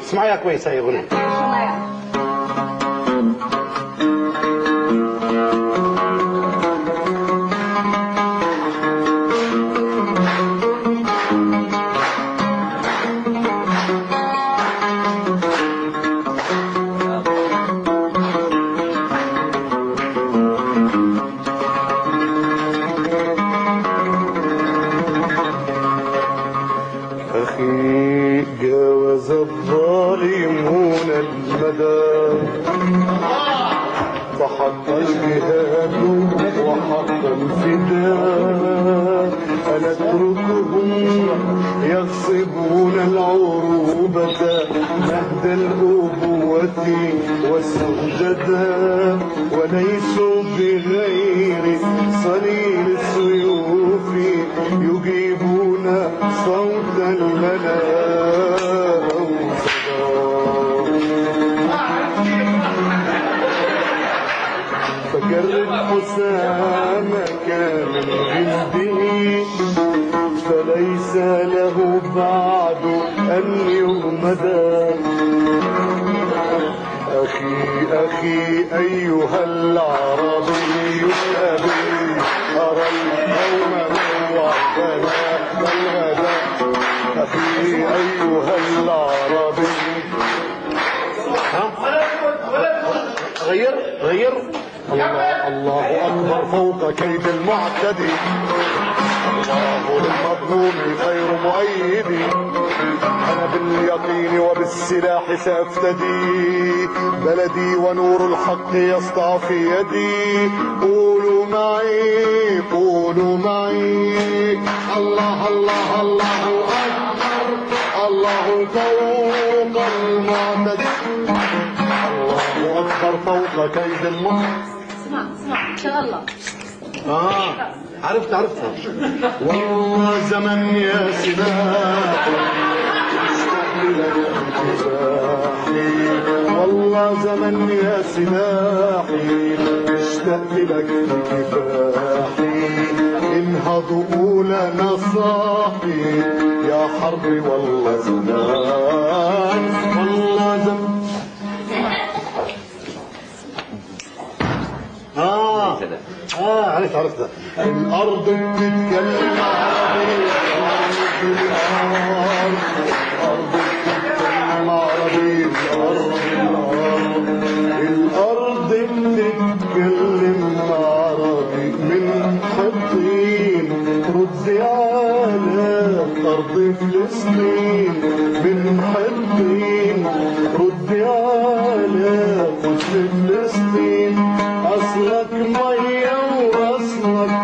اسمعيها كويس هاي اغنيه. أخي جاوز الظالمون المدى فحق الجهاد وحق الفداء أنتركهم يغصبون العروبة مهد الأبوة والسجداء وليسوا بغير صليل السيوف يجيبون صوت الملاء فجرد حسامك من جلده فليس له بعد أن يغمدا. أخي أيها العربي الأبي أرى القوم موعدنا بالغدا. أخي أيها العربي غير الله أكبر فوق كيد المعتدي. الله للمظلوم خير مؤيد. أنا باليقين وبالسلاح سأفتدي بلدي ونور الحق يسطع في يدي. قولوا معي قولوا معي الله الله الله أكبر الله فوق المعتدي. الله أكبر فوق كيد المعتدي. اسمع إن شاء الله. عرفتها. والله زمن يا سلاحي والله زمن يا سلاحي اشتقت لك بكفاحي. انهضوا أولى نصاحي يا حربي والله زمان والله زمن. عرفتها. الأرض بتتكلم عربي. الأرض بتتكلم عربي. الأرض بتتكلم عربي من حطين ردي على أرض فلسطين. من حطين ردي على قدس فلسطين. أصلك مية وأصلك